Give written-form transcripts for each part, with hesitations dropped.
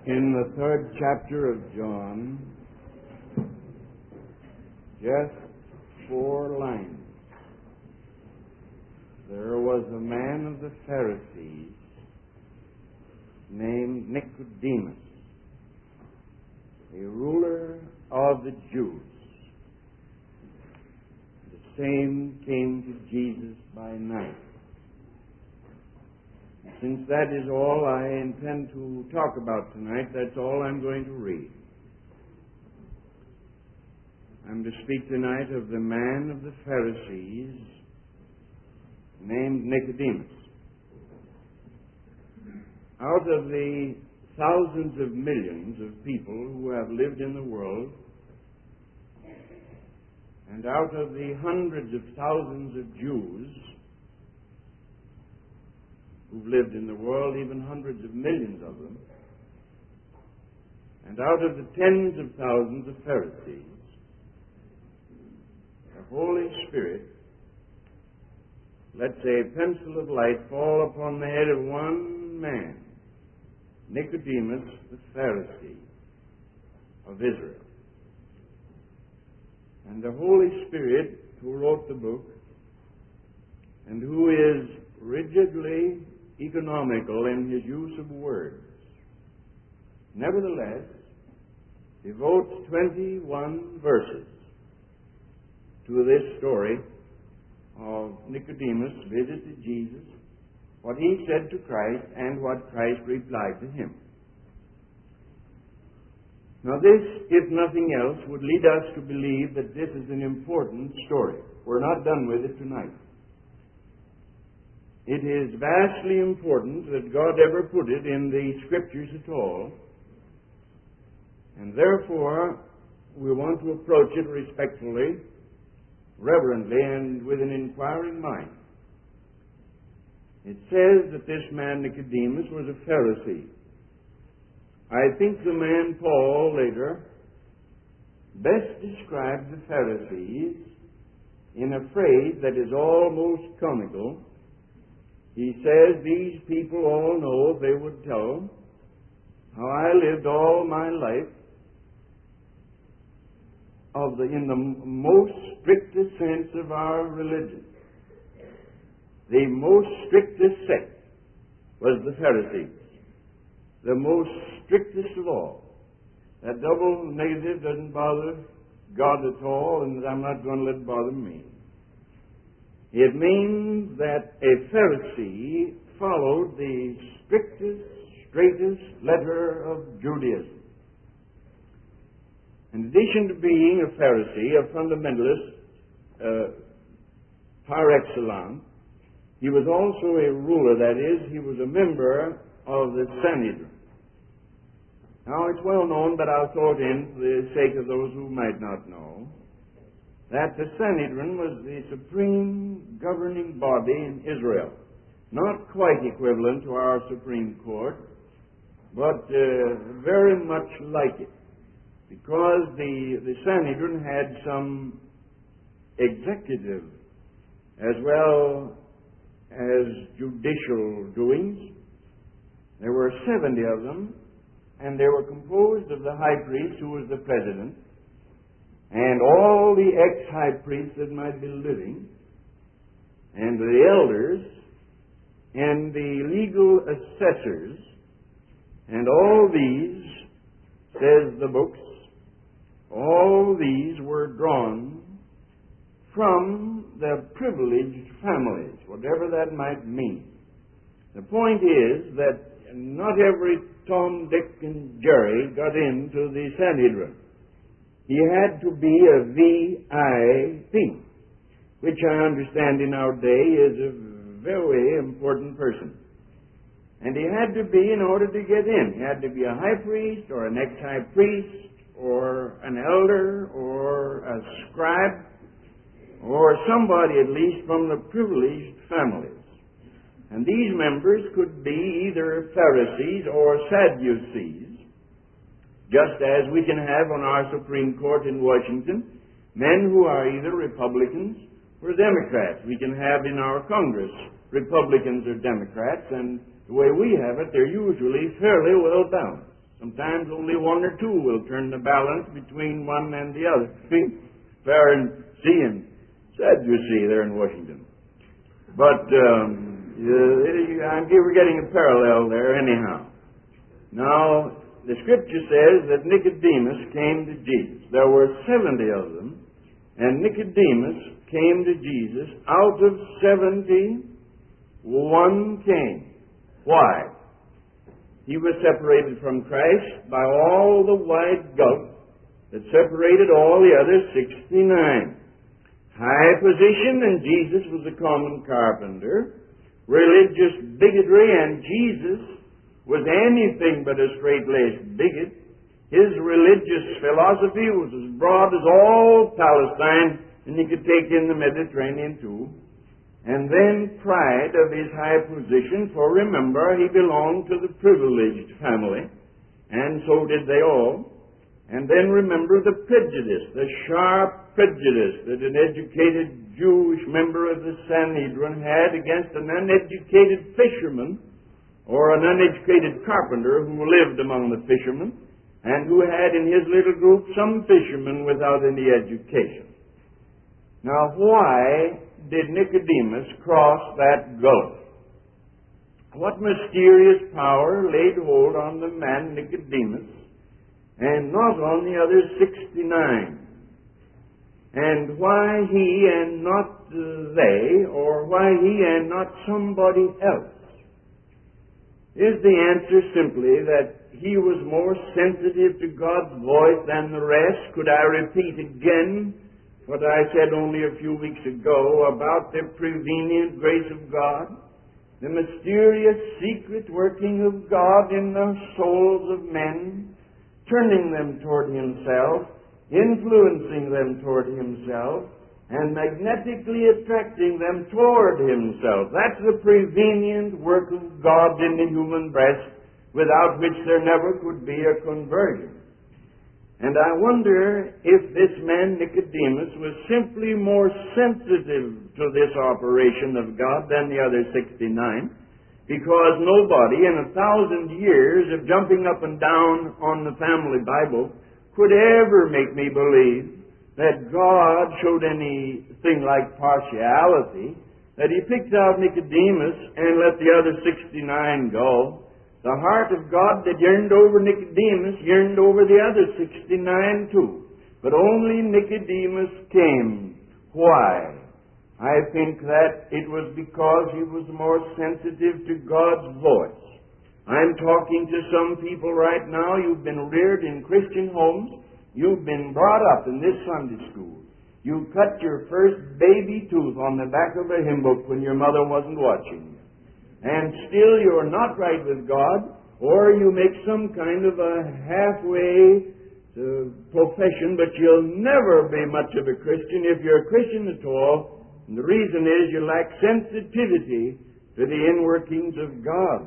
In the third chapter of John, just 4 lines. There was a man of the Pharisees named Nicodemus, a ruler of the Jews. The same came to Jesus by night. Since that is all I intend to talk about tonight, that's all I'm going to read. I'm to speak tonight of the man of the Pharisees named Nicodemus. Out of the thousands of millions of people who have lived in the world, and out of the hundreds of thousands of Jews who've lived in the world, even hundreds of millions of them, and out of the tens of thousands of Pharisees, the Holy Spirit lets a pencil of light fall upon the head of one man, Nicodemus the Pharisee of Israel. And the Holy Spirit, who wrote the book, and who is rigidly economical in his use of words, nevertheless devotes 21 verses to this story of Nicodemus' visit to Jesus, what he said to Christ, and what Christ replied to him. Now this, if nothing else, would lead us to believe that this is an important story. We're not done with it tonight. It is vastly important that God ever put it in the Scriptures at all, and therefore we want to approach it respectfully, reverently, and with an inquiring mind. It says that this man Nicodemus was a Pharisee. I think the man Paul later best described the Pharisees in a phrase that is almost comical. He says, these people all know, they would tell, how I lived all my life in the most strictest sense of our religion. The most strictest sect was the Pharisees. The most strictest of all. That double negative doesn't bother God at all, and I'm not going to let it bother me. It means that a Pharisee followed the strictest, straightest letter of Judaism. In addition to being a Pharisee, a fundamentalist par excellence, he was also a ruler, that is, he was a member of the Sanhedrin. Now, it's well known, but I'll throw it in for the sake of those who might not know, that the Sanhedrin was the supreme governing body in Israel. Not quite equivalent to our Supreme Court, but very much like it. Because the Sanhedrin had some executive as well as judicial doings. There were 70 of them, and they were composed of the high priest, who was the president, and all the ex-high priests that might be living, and the elders, and the legal assessors, and all these, says the books, all these were drawn from the privileged families, whatever that might mean. The point is that not every Tom, Dick, and Jerry got into the Sanhedrin. He had to be a VIP, which I understand in our day is a very important person. And he had to be in order to get in. He had to be a high priest or an ex-high priest or an elder or a scribe or somebody at least from the privileged families. And these members could be either Pharisees or Sadducees, just as we can have on our Supreme Court in Washington men who are either Republicans or Democrats. We can have in our Congress Republicans or Democrats, and the way we have it, they're usually fairly well balanced. Sometimes only one or two will turn the balance between one and the other. Pharisee and Sadducee there in Washington. But we're getting a parallel there anyhow. Now, the Scripture says that Nicodemus came to Jesus. There were 70 of them, and Nicodemus came to Jesus. Out of 70, one came. Why? He was separated from Christ by all the wide gulf that separated all the other 69. High position, and Jesus was a common carpenter. Religious bigotry, and Jesus was anything but a straight-laced bigot. His religious philosophy was as broad as all Palestine, and he could take in the Mediterranean too. And then pride of his high position, for remember, he belonged to the privileged family, and so did they all. And then remember the prejudice, the sharp prejudice that an educated Jewish member of the Sanhedrin had against an uneducated fisherman or an uneducated carpenter who lived among the fishermen and who had in his little group some fishermen without any education. Now, why did Nicodemus cross that gulf? What mysterious power laid hold on the man Nicodemus and not on the other 69? And why he and not they, or why he and not somebody else? Is the answer simply that he was more sensitive to God's voice than the rest? Could I repeat again what I said only a few weeks ago about the prevenient grace of God? The mysterious secret working of God in the souls of men, turning them toward Himself, influencing them toward Himself, and magnetically attracting them toward Himself. That's the prevenient work of God in the human breast, without which there never could be a conversion. And I wonder if this man Nicodemus was simply more sensitive to this operation of God than the other 69, because nobody in 1,000 years of jumping up and down on the family Bible could ever make me believe that God showed anything like partiality, that He picked out Nicodemus and let the other 69 go. The heart of God that yearned over Nicodemus yearned over the other 69 too. But only Nicodemus came. Why? I think that it was because he was more sensitive to God's voice. I'm talking to some people right now. You've been reared in Christian homes. You've been brought up in this Sunday school. You cut your first baby tooth on the back of a hymn book when your mother wasn't watching you. And still you're not right with God, or you make some kind of a halfway profession, but you'll never be much of a Christian if you're a Christian at all. And the reason is you lack sensitivity to the inworkings of God.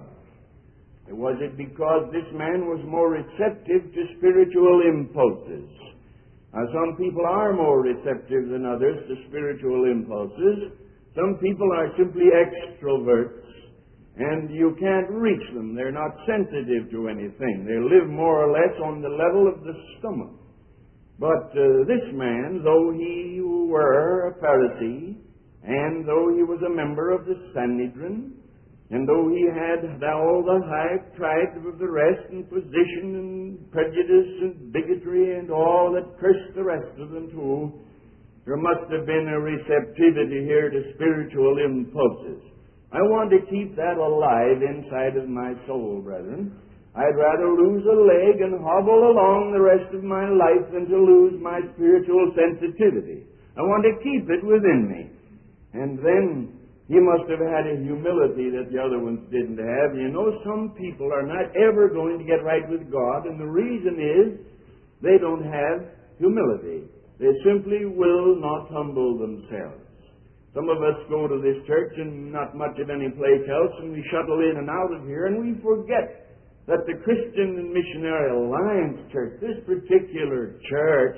Was it because this man was more receptive to spiritual impulses? Some people are more receptive than others to spiritual impulses. Some people are simply extroverts, and you can't reach them. They're not sensitive to anything. They live more or less on the level of the stomach. But this man, though he were a Pharisee, and though he was a member of the Sanhedrin, and though he had all the high pride of the rest, and position, and prejudice, and bigotry, and all that cursed the rest of them too, there must have been a receptivity here to spiritual impulses. I want to keep that alive inside of my soul, brethren. I'd rather lose a leg and hobble along the rest of my life than to lose my spiritual sensitivity. I want to keep it within me. And then he must have had a humility that the other ones didn't have. You know, some people are not ever going to get right with God, and the reason is they don't have humility. They simply will not humble themselves. Some of us go to this church and not much of any place else, and we shuttle in and out of here, and we forget that the Christian and Missionary Alliance Church, this particular church,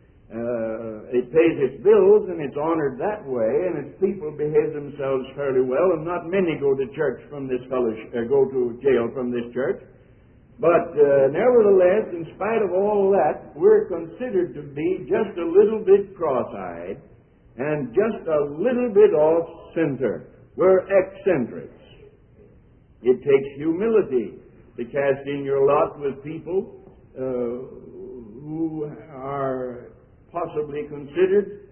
it pays its bills and it's honored that way, and its people behave themselves fairly well, and not many go to church from this fellowship, go to jail from this church. But nevertheless, in spite of all that, we're considered to be just a little bit cross-eyed and just a little bit off-center. We're eccentrics. It takes humility to cast in your lot with people who are possibly considered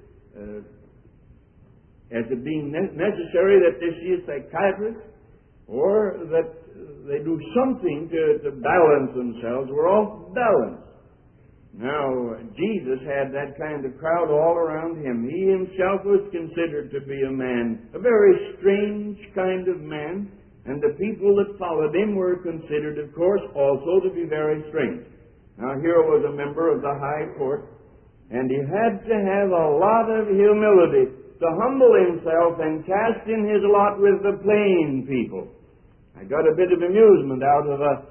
as it being necessary that they see a psychiatrist, or that they do something to balance themselves. We're off balance. Now, Jesus had that kind of crowd all around him. He himself was considered to be a man, a very strange kind of man, and the people that followed him were considered, of course, also to be very strange. Now, here was a member of the high court, and he had to have a lot of humility to humble himself and cast in his lot with the plain people. I got a bit of amusement out of a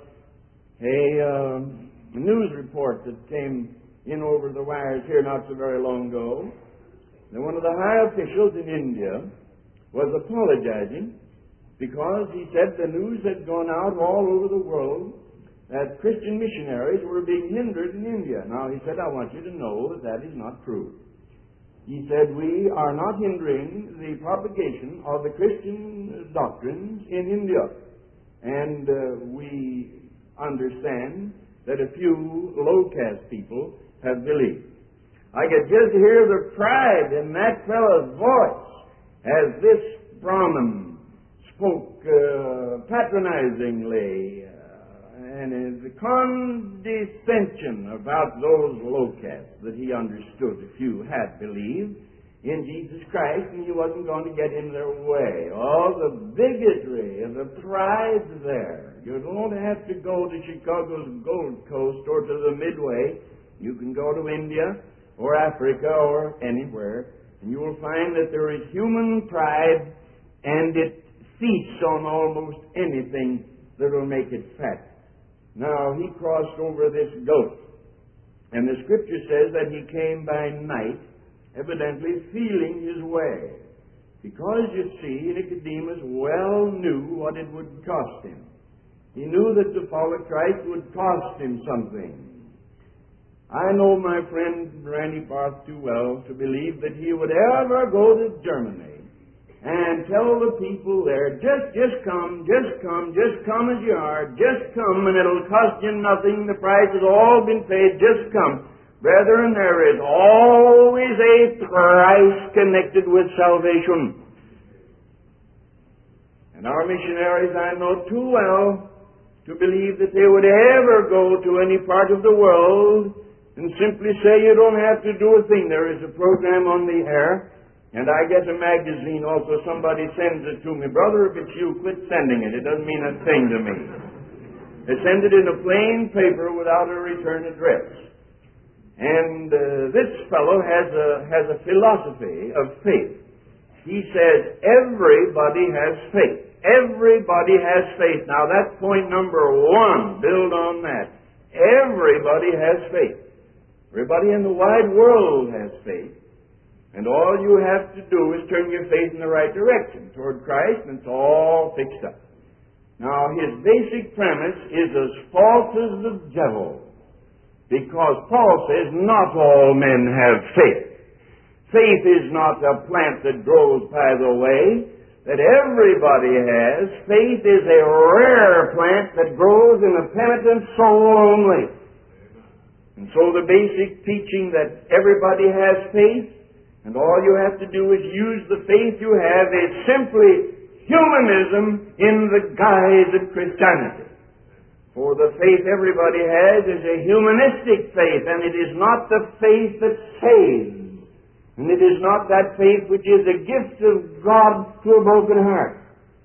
news report that came in over the wires here not so very long ago. That one of the high officials in India was apologizing because he said the news had gone out all over the world that Christian missionaries were being hindered in India. Now, he said, I want you to know that that is not true. He said, we are not hindering the propagation of the Christian doctrines in India. And we understand that a few low-caste people have believed. I could just hear the pride in that fellow's voice as this Brahmin spoke patronizingly and the condescension about those low-castes that he understood a few had believed in Jesus Christ, and he wasn't going to get in their way. All the bigotry and the pride there. You don't have to go to Chicago's Gold Coast or to the Midway. You can go to India or Africa or anywhere, and you will find that there is human pride, and it feasts on almost anything that will make it fat. Now, he crossed over this gulf, and the Scripture says that he came by night, evidently feeling his way. Because, you see, Nicodemus well knew what it would cost him. He knew that to follow Christ would cost him something. I know my friend Randy Barth too well to believe that he would ever go to Germany and tell the people there, just come as you are, just come, and it'll cost you nothing, the price has all been paid, just come. Brethren, there is always a price connected with salvation. And our missionaries, I know too well to believe that they would ever go to any part of the world and simply say, you don't have to do a thing. There is a program on the air, and I get a magazine also. Somebody sends it to me. Brother, if it's you, quit sending it. It doesn't mean a thing to me. They send it in a plain paper without a return address. And this fellow has a philosophy of faith. He says, everybody has faith. Everybody has faith. Now, that's point number one. Build on that. Everybody has faith. Everybody in the wide world has faith. And all you have to do is turn your faith in the right direction, toward Christ, and it's all fixed up. Now, his basic premise is as false as the devil. Because Paul says, not all men have faith. Faith is not a plant that grows by the way, that everybody has. Faith is a rare plant that grows in a penitent soul only. And so the basic teaching that everybody has faith, and all you have to do is use the faith you have, is simply humanism in the guise of Christianity. For the faith everybody has is a humanistic faith, and it is not the faith that saves. And it is not that faith which is a gift of God to a broken heart.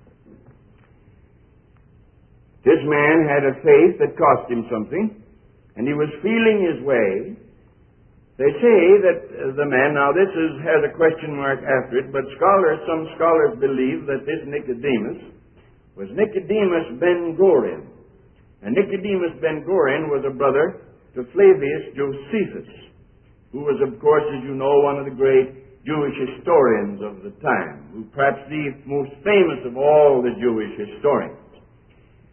This man had a faith that cost him something, and he was feeling his way. They say that the man, now this has a question mark after it, but some scholars believe that this Nicodemus was Nicodemus Ben Gurion. And Nicodemus Ben Gurion was a brother to Flavius Josephus, who was, of course, as you know, one of the great Jewish historians of the time, who perhaps the most famous of all the Jewish historians.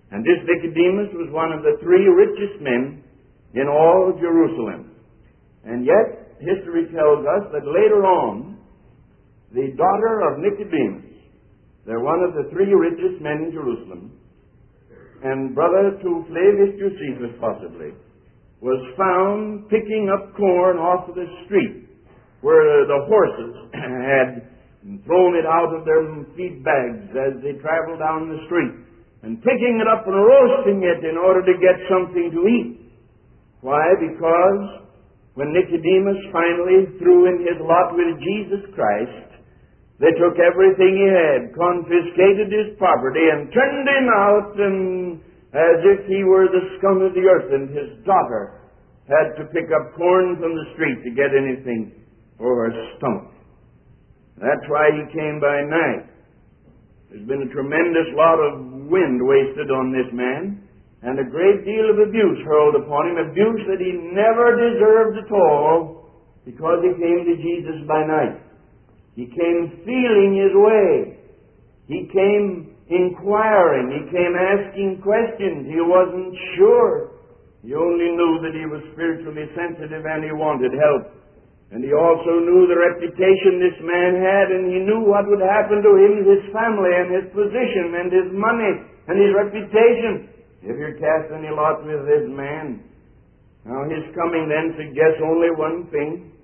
And this Nicodemus was one of the 3 richest men in all of Jerusalem. And yet, history tells us that later on, the daughter of Nicodemus, they're one of the 3 richest men in Jerusalem, and brother to Flavius Josephus possibly, was found picking up corn off of the street where the horses had thrown it out of their feed bags as they traveled down the street, and picking it up and roasting it in order to get something to eat. Why? Because when Nicodemus finally threw in his lot with Jesus Christ, they took everything he had, confiscated his property, and turned him out as if he were the scum of the earth, and his daughter had to pick up corn from the street to get anything for her stomach. That's why he came by night. There's been a tremendous lot of wind wasted on this man, and a great deal of abuse hurled upon him, abuse that he never deserved at all, because he came to Jesus by night. He came feeling his way. He came inquiring. He came asking questions. He wasn't sure. He only knew that he was spiritually sensitive and he wanted help. And he also knew the reputation this man had, and he knew what would happen to him, his family, and his position, and his money, and his reputation, if you cast any lot with this man. Now, his coming then suggests only one thing.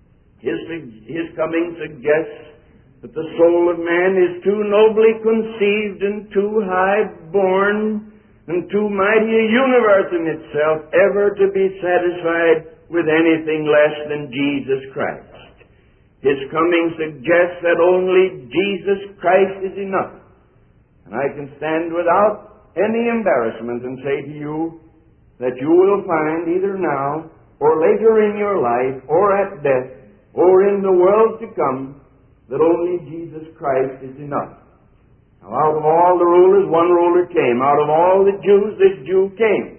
His coming suggests that the soul of man is too nobly conceived and too high born and too mighty a universe in itself ever to be satisfied with anything less than Jesus Christ. His coming suggests that only Jesus Christ is enough. And I can stand without any embarrassment and say to you that you will find either now or later in your life or at death or in the world to come that only Jesus Christ is enough. Now, out of all the rulers, one ruler came. Out of all the Jews, this Jew came.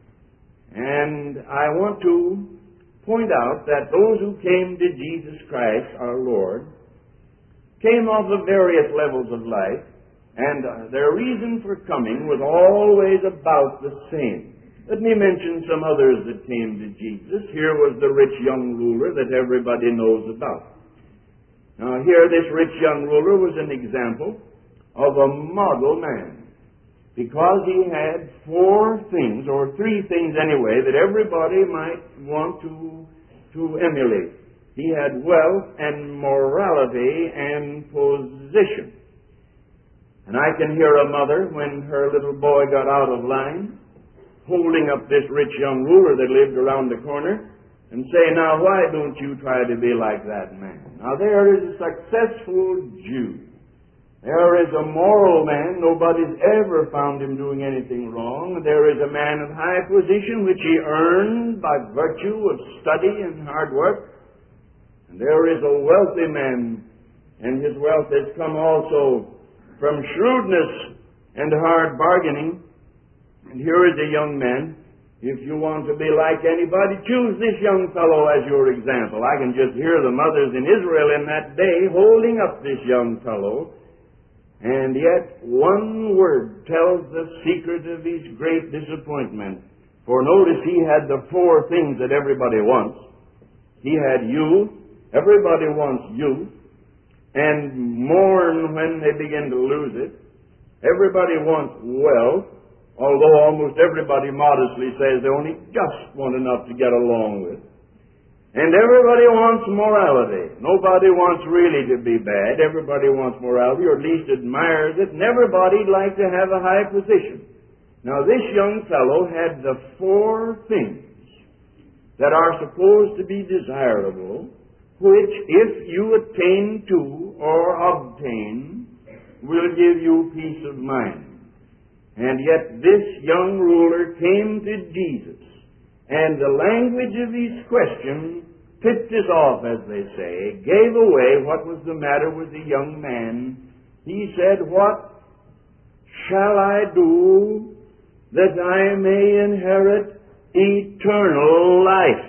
And I want to point out that those who came to Jesus Christ, our Lord, came off of various levels of life, and their reason for coming was always about the same. Let me mention some others that came to Jesus. Here was the rich young ruler that everybody knows about. Now here, this rich young ruler was an example of a model man, because he had 4 things, or 3 things anyway, that everybody might want to emulate. He had wealth and morality and position. And I can hear a mother, when her little boy got out of line, holding up this rich young ruler that lived around the corner and say, "Now, why don't you try to be like that man?" Now, there is a successful Jew. There is a moral man. Nobody's ever found him doing anything wrong. There is a man of high position, which he earned by virtue of study and hard work. And there is a wealthy man, and his wealth has come also from shrewdness and hard bargaining. And here is a young man. If you want to be like anybody, choose this young fellow as your example. I can just hear the mothers in Israel in that day holding up this young fellow. And yet, one word tells the secret of his great disappointment. For notice, he had the 4 things that everybody wants. He had youth. Everybody wants youth. And mourn when they begin to lose it. Everybody wants wealth. Although almost everybody modestly says they only just want enough to get along with. And everybody wants morality. Nobody wants really to be bad. Everybody wants morality, or at least admires it, and everybody'd like to have a high position. Now, this young fellow had the 4 things that are supposed to be desirable, which, if you attain to or obtain, will give you peace of mind. And yet this young ruler came to Jesus, and the language of his question tipped us off, as they say, gave away what was the matter with the young man. He said, "What shall I do that I may inherit eternal life?"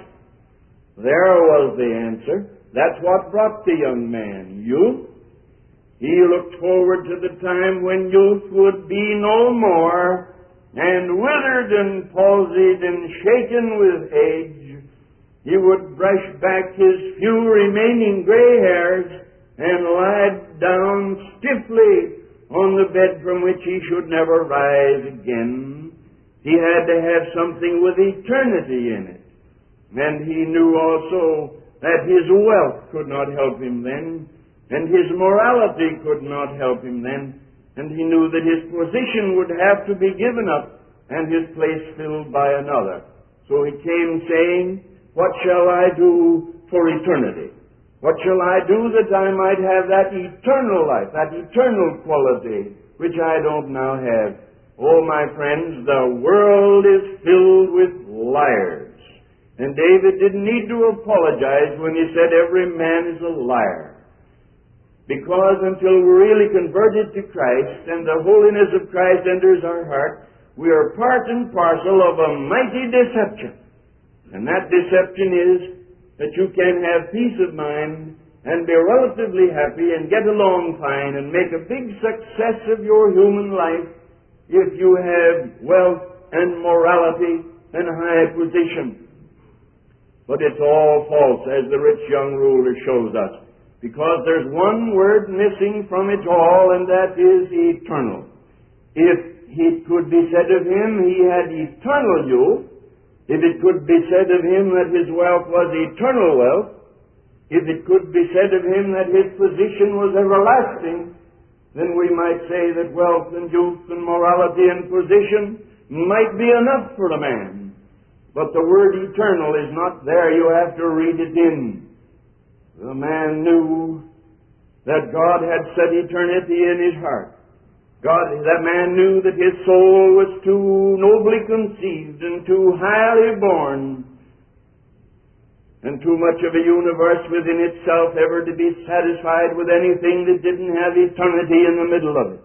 There was the answer. That's what brought the young man youth. He looked forward to the time when youth would be no more, and withered and palsied and shaken with age, he would brush back his few remaining gray hairs and lie down stiffly on the bed from which he should never rise again. He had to have something with eternity in it. And he knew also that his wealth could not help him then, and his morality could not help him then, and he knew that his position would have to be given up and his place filled by another. So he came saying, "What shall I do for eternity? What shall I do that I might have that eternal life, that eternal quality, which I don't now have?" Oh, my friends, the world is filled with liars. And David didn't need to apologize when he said every man is a liar. Because until we're really converted to Christ and the holiness of Christ enters our heart, we are part and parcel of a mighty deception. And that deception is that you can have peace of mind and be relatively happy and get along fine and make a big success of your human life if you have wealth and morality and high position. But it's all false, as the rich young ruler shows us. Because there's one word missing from it all, and that is eternal. If it could be said of him he had eternal youth, if it could be said of him that his wealth was eternal wealth, if it could be said of him that his position was everlasting, then we might say that wealth and youth and morality and position might be enough for a man. But the word eternal is not there. You have to read it in. The man knew that God had set eternity in his heart. That man knew that his soul was too nobly conceived and too highly born and too much of a universe within itself ever to be satisfied with anything that didn't have eternity in the middle of it.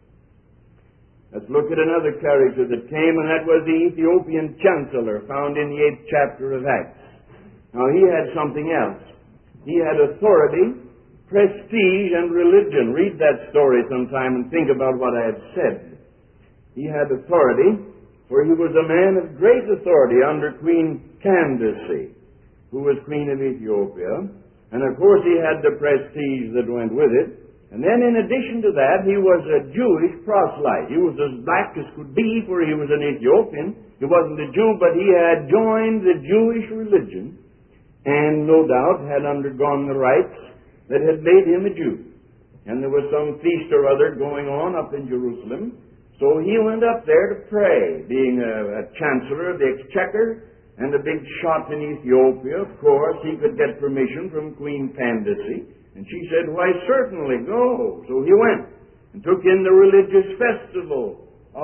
Let's look at another character that came, and that was the Ethiopian chancellor found in the 8th chapter of Acts. Now, he had something else. He had authority, prestige, and religion. Read that story sometime and think about what I have said. He had authority, for he was a man of great authority under Queen Candace, who was Queen of Ethiopia. And of course he had the prestige that went with it. And then in addition to that, he was a Jewish proselyte. He was as black as could be, for he was an Ethiopian. He wasn't a Jew, but he had joined the Jewish religion, and no doubt had undergone the rites that had made him a Jew. And there was some feast or other going on up in Jerusalem. So he went up there to pray, being a chancellor of the exchequer and a big shot in Ethiopia. Of course, he could get permission from Queen Candace. And she said, "Why, certainly, go." So he went and took in the religious festival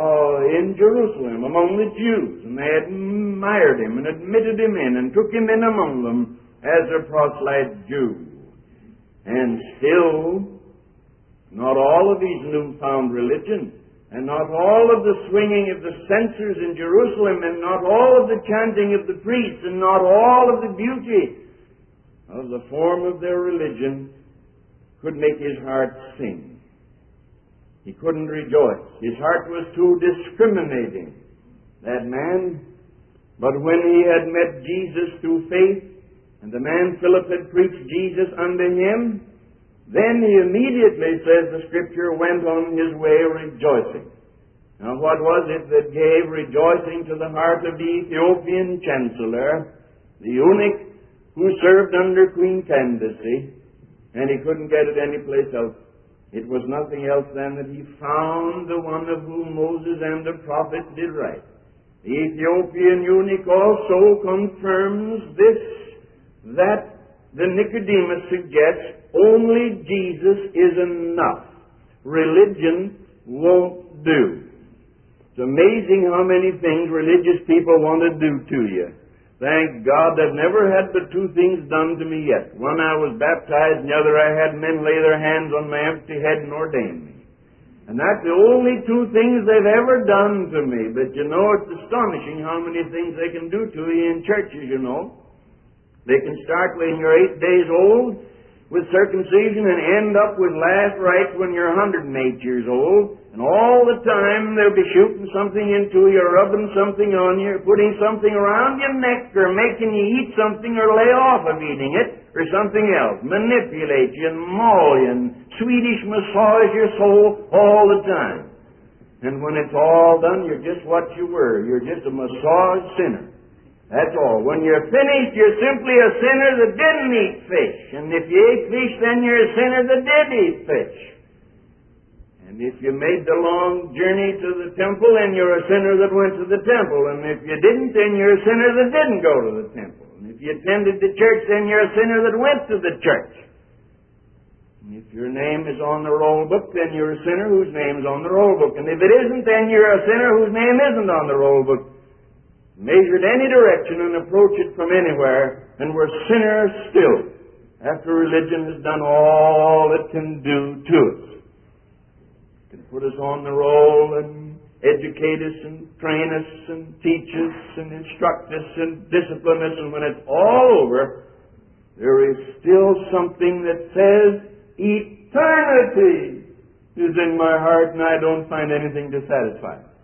in Jerusalem among the Jews. And they admired him and admitted him in and took him in among them as a proselyte Jew. And still, not all of his newfound religion, and not all of the swinging of the censers in Jerusalem, and not all of the chanting of the priests, and not all of the beauty of the form of their religion could make his heart sing. He couldn't rejoice. His heart was too discriminating, that man. But when he had met Jesus through faith, and the man Philip had preached Jesus unto him, then he immediately, says the Scripture, went on his way rejoicing. Now what was it that gave rejoicing to the heart of the Ethiopian chancellor, the eunuch who served under Queen Candace, and he couldn't get it anyplace else? It was nothing else than that he found the one of whom Moses and the prophets did write. The Ethiopian eunuch also confirms this, that the Nicodemus suggests only Jesus is enough. Religion won't do. It's amazing how many things religious people want to do to you. Thank God I've never had but two things done to me yet. One, I was baptized, and the other, I had men lay their hands on my empty head and ordain me. And that's the only two things they've ever done to me. But you know, it's astonishing how many things they can do to you in churches, you know. They can start when you're 8 days old with circumcision and end up with last rites when you're 108 years old. And all the time they'll be shooting something into you, rubbing something on you, putting something around your neck, or making you eat something or lay off of eating it, or something else. Manipulate you and maul you and Swedish massage your soul all the time. And when it's all done, you're just what you were. You're just a massaged sinner. That's all. When you're finished, you're simply a sinner that didn't eat fish. And if you ate fish, then you're a sinner that did eat fish. And if you made the long journey to the temple, then you're a sinner that went to the temple. And if you didn't, then you're a sinner that didn't go to the temple. And if you attended the church, then you're a sinner that went to the church. And if your name is on the roll book, then you're a sinner whose name is on the roll book. And if it isn't, then you're a sinner whose name isn't on the roll book. Measure it any direction and approach it from anywhere, and we're sinners still, after religion has done all it can do to us. It can put us on the roll and educate us and train us and teach us and instruct us and discipline us, and when it's all over, there is still something that says, eternity is in my heart, and I don't find anything to satisfy it.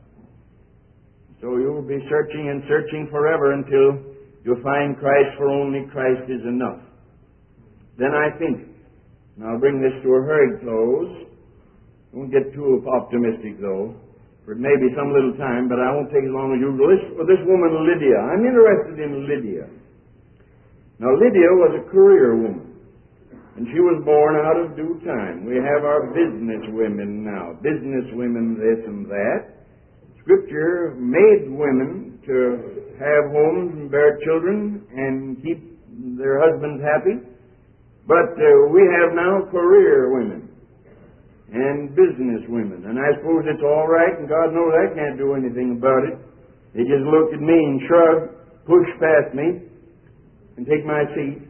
So you'll be searching and searching forever until you find Christ, for only Christ is enough. Then I think, and I'll bring this to a hurried close. Don't get too optimistic, though, for it may be some little time, but I won't take as long as usual. This woman, Lydia. I'm interested in Lydia. Now, Lydia was a career woman, and she was born out of due time. We have our business women now, business women this and that. Scripture made women to have homes and bear children and keep their husbands happy. But we have now career women and business women. And I suppose it's all right, and God knows I can't do anything about it. They just look at me and shrug, push past me, and take my seat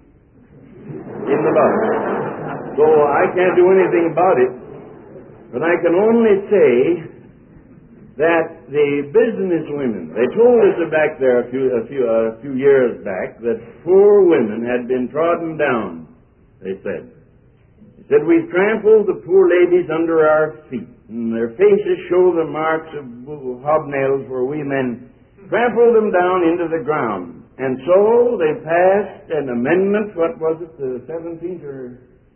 in the bus. So I can't do anything about it. But I can only say that the business women, they told us back there a few years back that poor women had been trodden down, they said. They said, we've trampled the poor ladies under our feet, and their faces show the marks of hobnails where we men trampled them down into the ground. And so they passed an amendment, what was it, the 17th or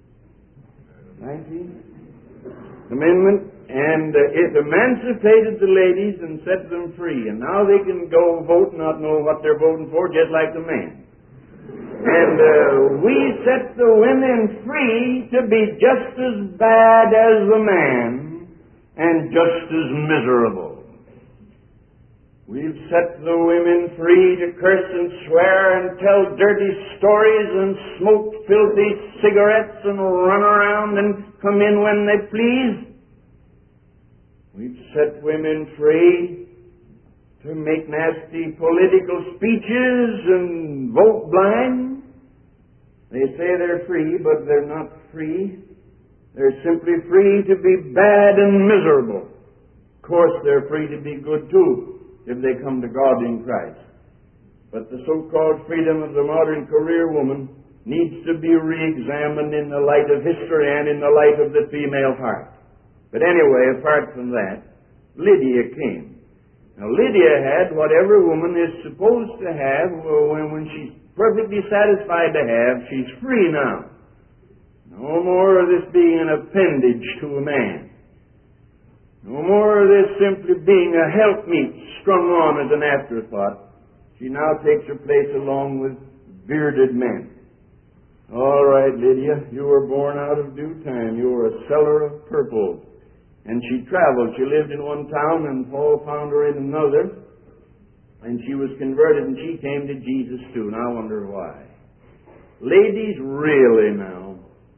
19th? Amendment, and it emancipated the ladies and set them free. And now they can go vote, not know what they're voting for, just like the men. And we set the women free to be just as bad as the man and just as miserable. We've set the women free to curse and swear and tell dirty stories and smoke filthy cigarettes and run around and come in when they please. We've set women free to make nasty political speeches and vote blind. They say they're free, but they're not free. They're simply free to be bad and miserable. Of course, they're free to be good too, if they come to God in Christ. But the so-called freedom of the modern career woman needs to be re-examined in the light of history and in the light of the female heart. But anyway, apart from that, Lydia came. Now, Lydia had what every woman is supposed to have when she's perfectly satisfied to have. She's free now. No more of this being an appendage to a man. No more of this simply being a helpmeet strung on as an afterthought. She now takes her place along with bearded men. All right, Lydia, you were born out of due time. You were a seller of purple. And she traveled. She lived in one town, and Paul found her in another. And she was converted, and she came to Jesus too. And I wonder why. Ladies, really now,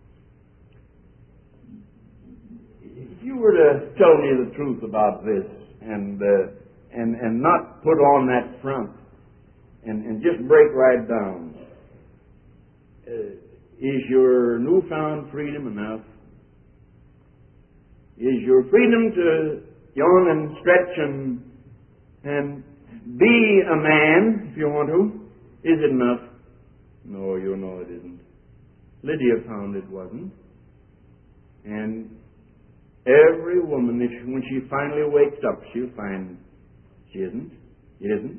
if you were to tell me the truth about this and not put on that front and just break right down, is your newfound freedom enough? Is your freedom to yawn and stretch and be a man, if you want to, is it enough? No, you know it isn't. Lydia found it wasn't. And Every woman, when she finally wakes up, she'll find she isn't. It isn't.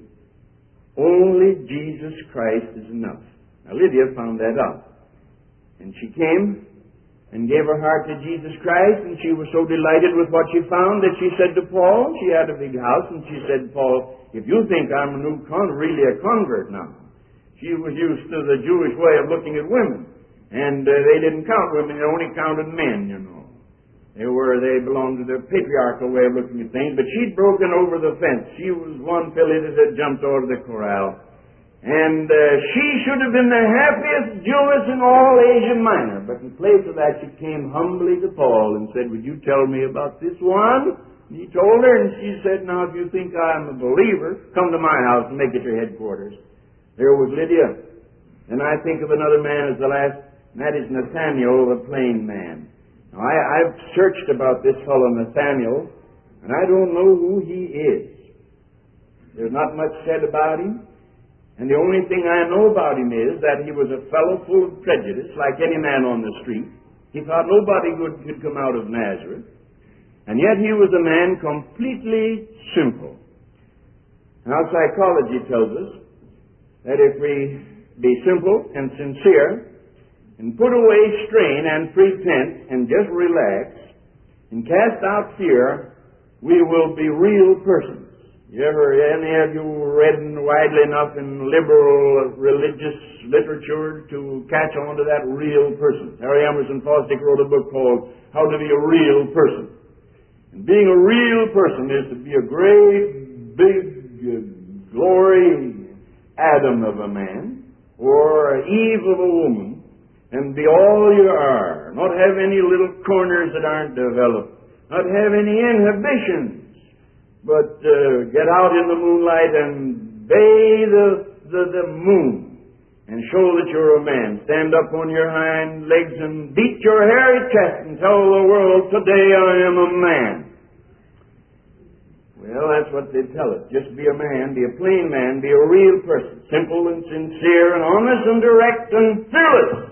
Only Jesus Christ is enough. Now, Lydia found that out. And she came and gave her heart to Jesus Christ, and she was so delighted with what she found that she said to Paul, she had a big house, and she said, Paul, if you think I'm really a convert now. She was used to the Jewish way of looking at women. And they didn't count women, they only counted men, you know. They belonged to the patriarchal way of looking at things, but she'd broken over the fence. She was one filly that had jumped out of the corral. And she should have been the happiest Jewess in all Asia Minor. But in place of that, she came humbly to Paul and said, would you tell me about this one? And he told her, and she said, now, if you think I'm a believer, come to my house and make it your headquarters. There was Lydia. And I think of another man as the last, and that is Nathaniel, the plain man. Now, I've searched about this fellow Nathaniel, and I don't know who he is. There's not much said about him. And the only thing I know about him is that he was a fellow full of prejudice, like any man on the street. He thought nobody good could come out of Nazareth. And yet he was a man completely simple. Now, psychology tells us that if we be simple and sincere, and put away strain and pretense and just relax and cast out fear, we will be real persons. Any of you read widely enough in liberal religious literature to catch on to that real person? Harry Emerson Fosdick wrote a book called How to Be a Real Person. And being a real person is to be a great, big, glory Adam of a man or Eve of a woman, and be all you are, not have any little corners that aren't developed, not have any inhibitions, but get out in the moonlight and bathe the moon and show that you're a man. Stand up on your hind legs and beat your hairy chest and tell the world, today I am a man. Well, that's what they tell us. Just be a man, be a plain man, be a real person, simple and sincere and honest and direct and fearless.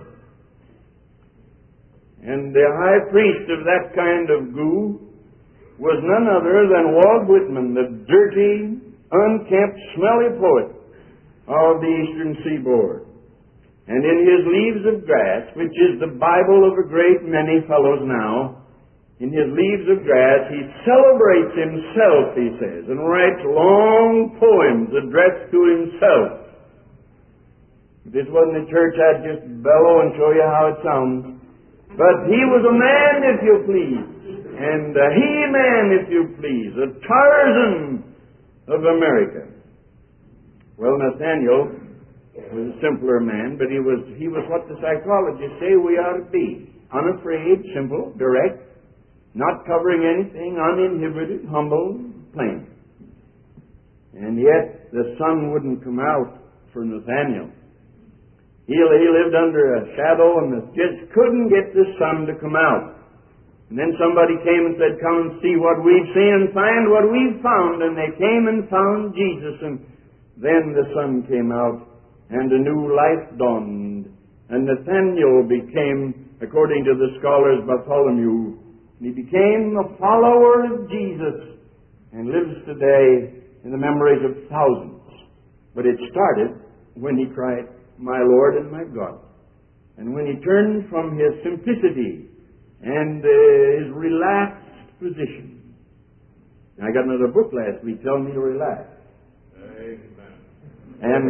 And the high priest of that kind of goo was none other than Walt Whitman, the dirty, unkempt, smelly poet of the Eastern Seaboard. And in his Leaves of Grass, which is the Bible of a great many fellows now, in his Leaves of Grass, he celebrates himself, he says, and writes long poems addressed to himself. If this wasn't a church, I'd just bellow and show you how it sounds. But he was a man, if you please, and a he-man, if you please, a Tarzan of America. Well, Nathaniel was a simpler man, but he was what the psychologists say we ought to be. Unafraid, simple, direct, not covering anything, uninhibited, humble, plain. And yet the sun wouldn't come out for Nathaniel. He lived under a shadow and just couldn't get the sun to come out. And then somebody came and said, come and see what we've seen and find what we've found. And they came and found Jesus. And then the sun came out and a new life dawned. And Nathaniel became, according to the scholars, Bartholomew. He became a follower of Jesus and lives today in the memories of thousands. But it started when he cried, my Lord and my God. And when he turned from his simplicity and his relaxed position. I got another book last week telling me to relax. Amen. And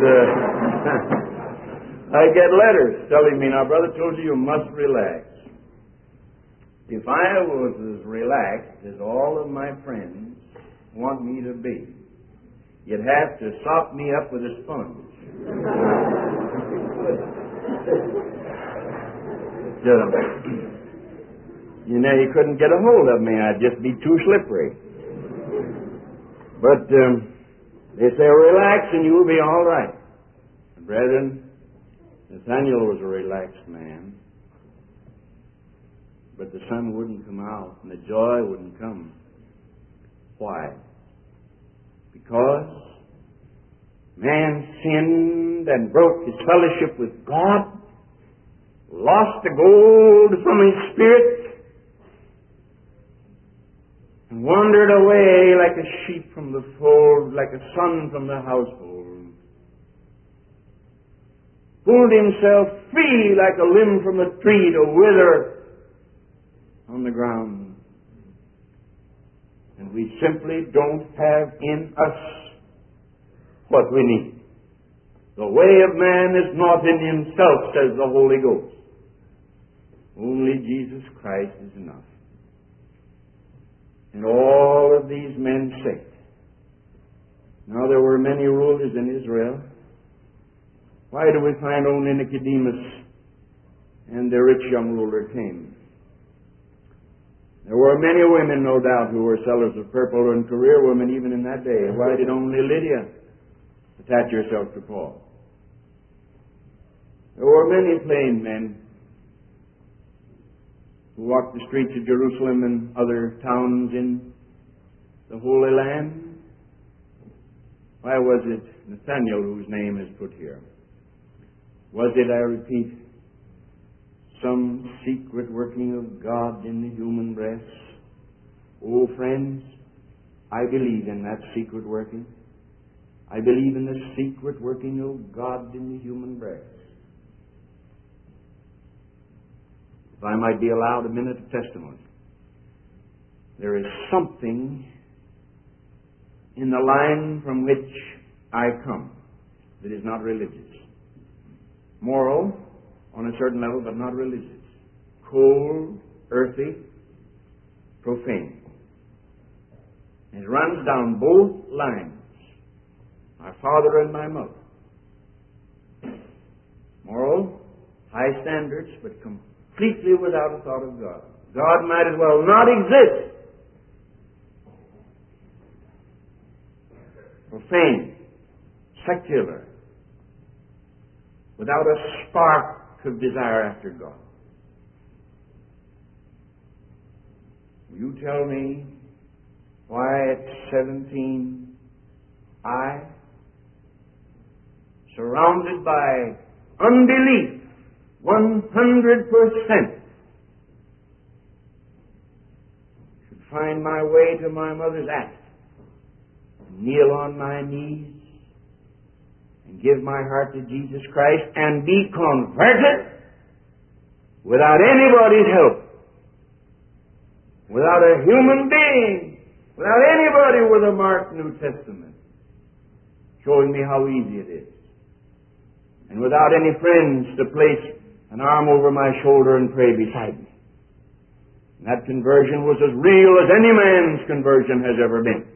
I get letters telling me, now, Brother Tozer, you must relax. If I was as relaxed as all of my friends want me to be, you'd have to sop me up with a sponge. You know, you couldn't get a hold of me. I'd just be too slippery. But they say, relax and you'll be all right. Brethren, Nathaniel was a relaxed man. But the sun wouldn't come out and the joy wouldn't come. Why? Because man sinned and broke his fellowship with God, lost the gold from his spirit, and wandered away like a sheep from the fold, like a son from the household. Pulled himself free like a limb from a tree to wither on the ground. And we simply don't have in us what we need. The way of man is not in himself, says the Holy Ghost. Only Jesus Christ is enough. And all of these men said. Now there were many rulers in Israel. Why do we find only Nicodemus and the rich young ruler came? There were many women, no doubt, who were sellers of purple and career women even in that day. Why did only Lydia attach herself to Paul? There were many plain men who walked the streets of Jerusalem and other towns in the Holy Land. Why was it Nathanael whose name is put here? Was it, I repeat, some secret working of God in the human breast? Oh, friends, I believe in that secret working. I believe in the secret working of God in the human breast. If I might be allowed a minute of testimony, there is something in the line from which I come that is not religious. Moral, on a certain level, but not religious. Cold, earthy, profane. It runs down both lines. My father and my mother. Moral, high standards, but completely without a thought of God. God might as well not exist. Profane, secular, without a spark of desire after God. You tell me why at 17 I, surrounded by unbelief 100%, should find my way to my mother's attic, kneel on my knees, and give my heart to Jesus Christ and be converted without anybody's help, without a human being, without anybody with a marked New Testament showing me how easy it is, and without any friends to place an arm over my shoulder and pray beside me. And that conversion was as real as any man's conversion has ever been.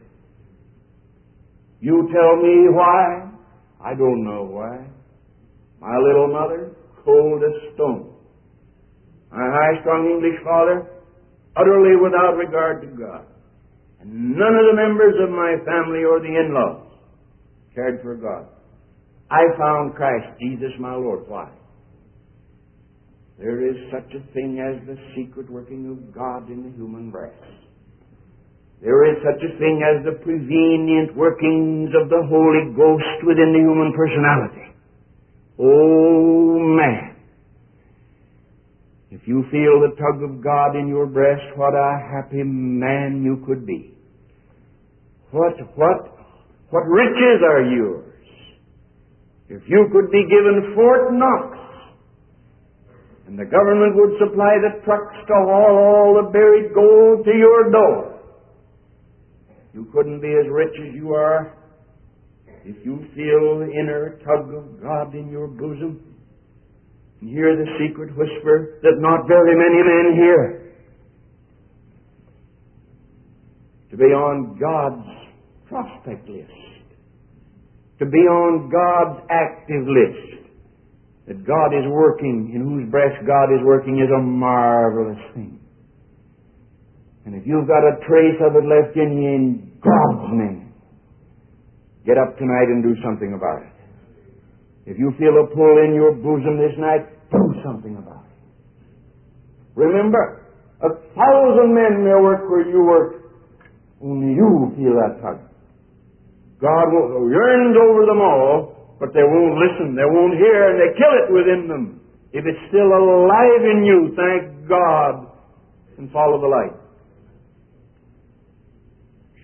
You tell me why? I don't know why. My little mother, cold as stone. My high-strung English father, utterly without regard to God. And none of the members of my family or the in-laws cared for God. I found Christ Jesus my Lord. Why? There is such a thing as the secret working of God in the human breast. There is such a thing as the prevenient workings of the Holy Ghost within the human personality. Oh, man. If you feel the tug of God in your breast, what a happy man you could be. What riches are yours? If you could be given Fort Knox, and the government would supply the trucks to haul all the buried gold to your door, you couldn't be as rich as you are if you feel the inner tug of God in your bosom and hear the secret whisper that not very many men hear. To be on God's prospect list. To be on God's active list. That God is working, in whose breast God is working, is a marvelous thing. And if you've got a trace of it left in you in God's name, get up tonight and do something about it. If you feel a pull in your bosom this night, do something about it. Remember, 1,000 men may work where you work, only you feel that tug. God yearns over them all, but they won't listen, they won't hear, and they kill it within them. If it's still alive in you, thank God, and follow the light.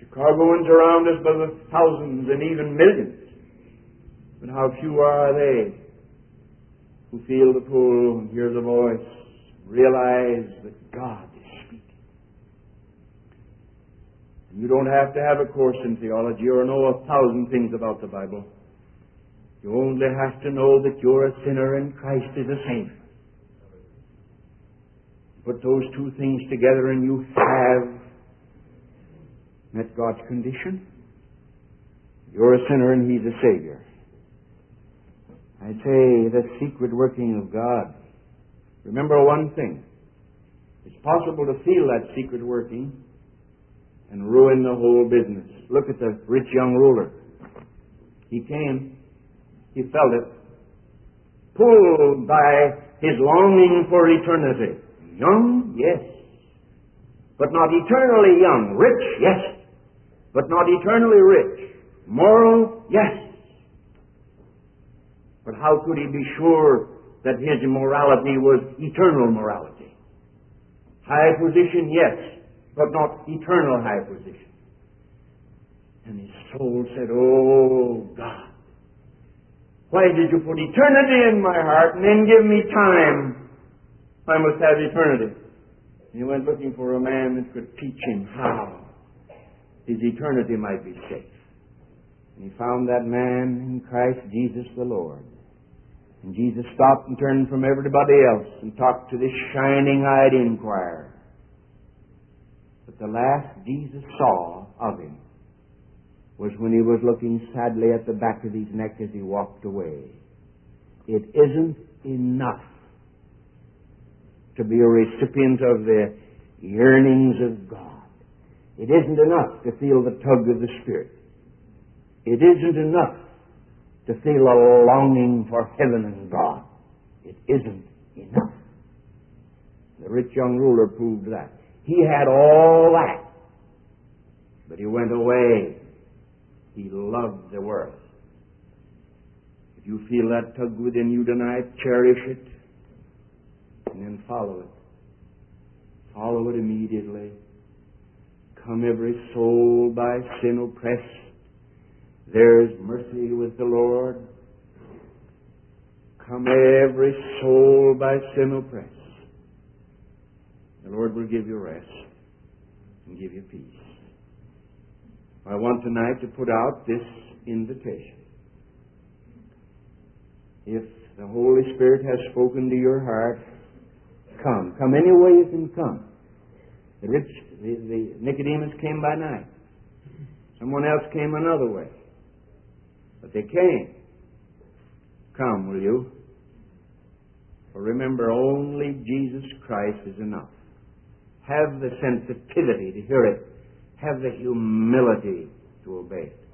Chicagoans around us by the thousands and even millions. But how few are they who feel the pull and hear the voice, realize that God is speaking. And you don't have to have a course in theology or know 1,000 things about the Bible. You only have to know that you're a sinner and Christ is a Savior. Put those two things together and you have met God's condition. You're a sinner and He's a Savior. I'd say the secret working of God. Remember one thing. It's possible to feel that secret working and ruin the whole business. Look at the rich young ruler. He came. He felt it. Pulled by his longing for eternity. Young? Yes. But not eternally young. Rich? Yes. But not eternally rich. Moral? Yes. But how could he be sure that his morality was eternal morality? High position? Yes. But not eternal high position. And his soul said, "Oh, God, why did you put eternity in my heart and then give me time? I must have eternity." And he went looking for a man that could teach him how his eternity might be safe. And he found that man in Christ Jesus the Lord. And Jesus stopped and turned from everybody else and talked to this shining-eyed inquirer. But the last Jesus saw of him was when he was looking sadly at the back of his neck as he walked away. It isn't enough to be a recipient of the yearnings of God. It isn't enough to feel the tug of the Spirit. It isn't enough to feel a longing for heaven and God. It isn't enough. The rich young ruler proved that. He had all that, but he went away. He loved the world. If you feel that tug within you tonight, cherish it and then follow it. Follow it immediately. Come every soul by sin oppressed. There's mercy with the Lord. Come every soul by sin oppressed. The Lord will give you rest and give you peace. I want tonight to put out this invitation. If the Holy Spirit has spoken to your heart, come. Come any way you can come. The Nicodemus came by night. Someone else came another way. But they came. Come, will you? For remember, only Jesus Christ is enough. Have the sensitivity to hear it. Have the humility to obey it.